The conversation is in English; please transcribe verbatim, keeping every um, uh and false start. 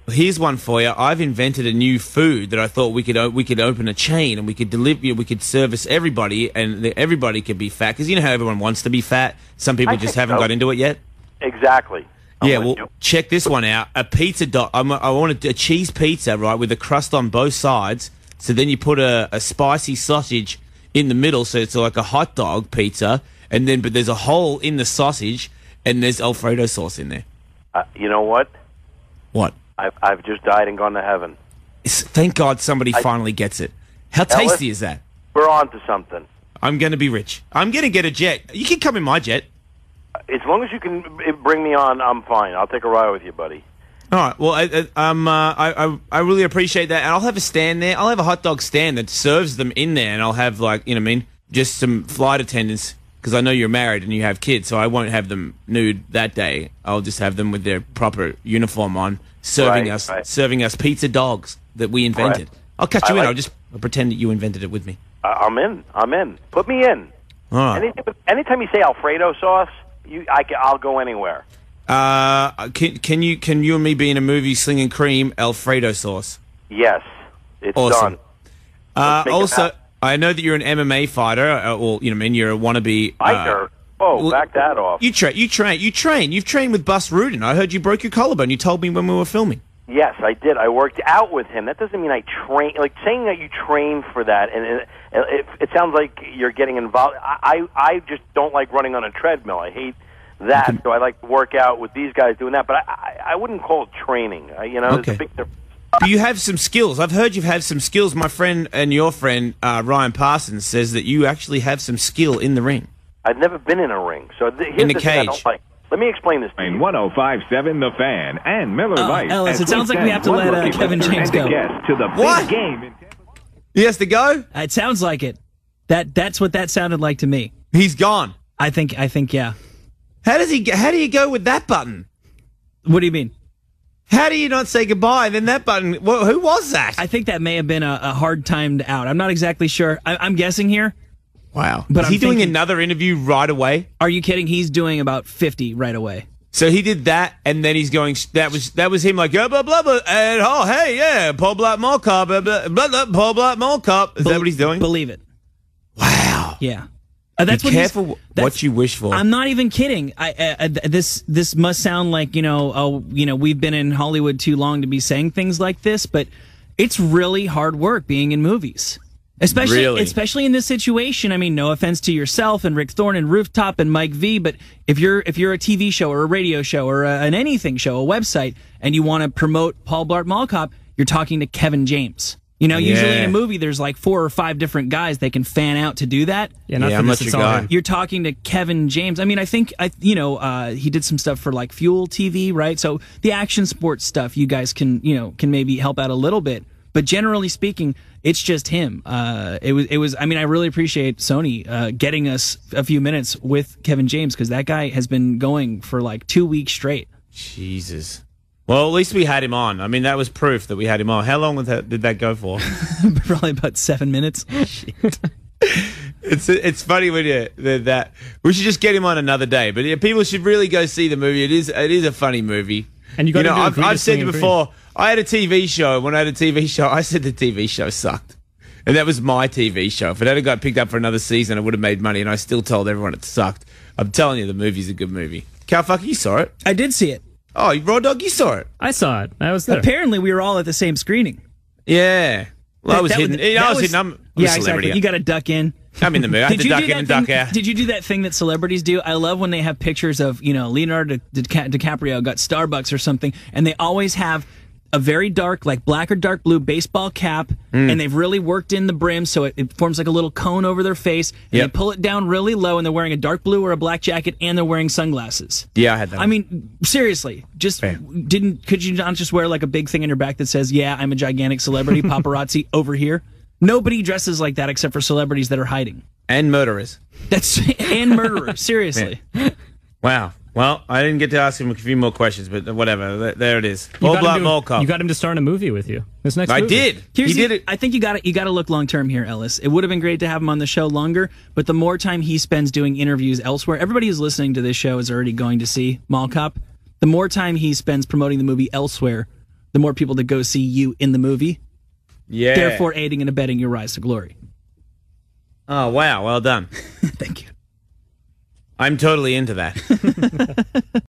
here's one for you. I've invented a new food that I thought we could o- we could open a chain and we could deliver. You know, we could service everybody, and the, everybody could be fat. Because you know how everyone wants to be fat. Some people I just think haven't so. got into it yet. Exactly. I'm yeah, with well, you. check this one out. A pizza dog. I'm a, I want a, a cheese pizza, right, with a crust on both sides. So then you put a, a spicy sausage in the middle, so it's like a hot dog pizza, and then but there's a hole in the sausage, and there's Alfredo sauce in there. Uh, you know what? What? I've, I've just died and gone to heaven. It's- thank God somebody I- finally gets it. How Ellis? tasty is that? We're on to something. I'm going to be rich. I'm going to get a jet. You can come in my jet. As long as you can bring me on, I'm fine. I'll take a ride with you, buddy. All right. Well, I, I, um, uh, I, I, I really appreciate that, and I'll have a stand there. I'll have a hot dog stand that serves them in there, and I'll have like, you know, what I mean, just some flight attendants because I know you're married and you have kids, so I won't have them nude that day. I'll just have them with their proper uniform on, serving Right, us, right. serving us pizza dogs that we invented. Right. I'll catch I you in. like- I'll just I'll pretend that you invented it with me. I- I'm in. I'm in. Put me in. All right. Anything, anytime you say Alfredo sauce, you, I, ca- I'll go anywhere. Uh, can can you can you and me be in a movie slinging cream Alfredo sauce? Yes, it's Awesome. done. Uh, Let's make it also, happen. I know that you're an M M A fighter, uh, or you know, what I mean, you're a wannabe. Uh, Biker. Oh, well, back that off. You train. You train. You train. You've trained with Bus Rudin. I heard you broke your collarbone. You told me when we were filming. Yes, I did. I worked out with him. That doesn't mean I train. Like saying that you train for that, and it, it, it sounds like you're getting involved. I, I, I just don't like running on a treadmill. I hate that. So I like to work out with these guys doing that. But I, I, I wouldn't call it training. Uh, you know, Okay. there's a big difference. But you have some skills. I've heard you've had some skills. My friend and your friend uh, Ryan Parsons says that you actually have some skill in the ring. I've never been in a ring, so th- here's In the the thing I cage. don't like. Let me explain this to you. one oh five point seven The Fan and Miller Oh, Lite. Ellis, as it sounds we like we have to send let, one uh, lucky Kevin listener James and a go. guest to the big What? game in Tampa. He has to go. It sounds like it. That that's what that sounded like to me. He's gone. I think I think yeah. How does he? How do you go with that button? What do you mean? How do you not say goodbye? And then that button. Wh- who was that? I think that may have been a, a hard timed out. I'm not exactly sure. I, I'm guessing here. Wow. But Is I'm he doing thinking- another interview right away? Are you kidding? He's doing about fifty right away. So he did that, and then he's going. That was that was him like blah blah blah, blah and oh hey yeah, Paul Blart Mall Cop, blah blah blah, blah Paul Blart Mall Cop. Is that what he's doing? Believe it. Wow. Yeah. Uh, that's Be what he's- careful what that's- you wish for. I'm not even kidding. I, uh, uh, th- this this must sound like you know, oh, you know, we've been in Hollywood too long to be saying things like this, but it's really hard work being in movies, especially Really? especially in this situation. I mean, no offense to yourself and Rick Thorne and Rooftop and Mike V, but if you're if you're a T V show or a radio show or a, an anything show, a website, and you want to promote Paul Blart Mall Cop, you're talking to Kevin James. You know, usually Yeah. in a movie, there's like four or five different guys they can fan out to do that. Yeah, not Yeah, for I'm this. not It's your all guy. him. You're talking to Kevin James. I mean, I think I, you know, uh, he did some stuff for like Fuel T V, right? So the action sports stuff, you guys can, you know, can maybe help out a little bit. But generally speaking, it's just him. Uh, it was, it was. I mean, I really appreciate Sony uh, getting us a few minutes with Kevin James because that guy has been going for like two weeks straight. Jesus. Well, at least we had him on. I mean, that was proof that we had him on. How long was that, did that go for? Probably about seven minutes. It's it's funny when you that, that we should just get him on another day. But yeah, people should really go see the movie. It is it is a funny movie. And you got know, to I've, agree to I've said swing and before. I had a T V show. When I had a T V show, I said the T V show sucked, and that was my T V show. If it had got picked up for another season, I would have made money, and I still told everyone it sucked. I'm telling you, the movie's a good movie. Cowfucker, you saw it. I did see it. Oh, Raw Dog, you saw it. I saw it. I was there. Apparently, we were all at the same screening. Yeah. Well, I was That- hidden. that I was, was- hidden. I'm, I'm yeah, a celebrity. exactly. You got to duck in. I'm in the movie. I have Did to you duck do in that and thing, duck out. Did you do that thing that celebrities do? I love when they have pictures of, you know, Leonardo Dica- DiCaprio got Starbucks or something, and they always have a very dark, like black or dark blue baseball cap, Mm. and they've really worked in the brim so it, it forms like a little cone over their face, and Yep. they pull it down really low, and they're wearing a dark blue or a black jacket, and they're wearing sunglasses. Yeah, I had that. I mean, seriously, just Fair. didn't could you not just wear like a big thing on your back that says, "Yeah, I'm a gigantic celebrity, paparazzi over here"? Nobody dresses like that except for celebrities that are hiding. and murderers. That's and murderers. Seriously, Wow. Well, I didn't get to ask him a few more questions, but whatever. Th- There it is. You Paul got, him Blart to, Mall Cop. you got him to star in a movie with you. This next I movie. did. Here's he the- did it. I think you got to you got to look long term here, Ellis. It would have been great to have him on the show longer, but the more time he spends doing interviews elsewhere, everybody who's listening to this show is already going to see Mall Cop. The more time he spends promoting the movie elsewhere, the more people that go see you in the movie, Yeah. therefore aiding and abetting your rise to glory. Oh, wow. Well done. Thank you. I'm totally into that.